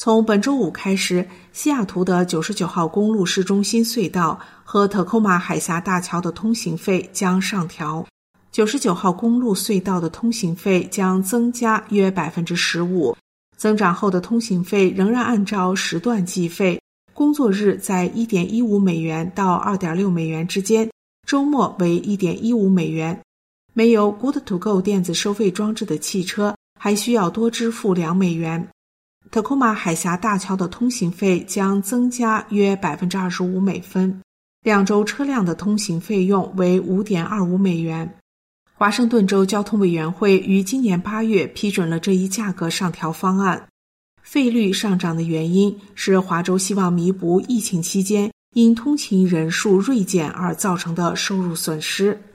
从本周五开始，西雅图的99号公路市中心隧道和特科马海峡大桥的通行费将上调。99号公路隧道的通行费将增加约 15%， 增长后的通行费仍然按照时段计费，工作日在 1.15 美元到 2.6 美元之间，周末为 1.15 美元。没有 Good to Go 电子收费装置的汽车还需要多支付2美元。特科马海峡大桥的通行费将增加约 25 美分，2周车辆的通行费用为 5.25 美元。华盛顿州交通委员会于今年8月批准了这一价格上调方案。费率上涨的原因是华州希望弥补疫情期间因通勤人数锐减而造成的收入损失。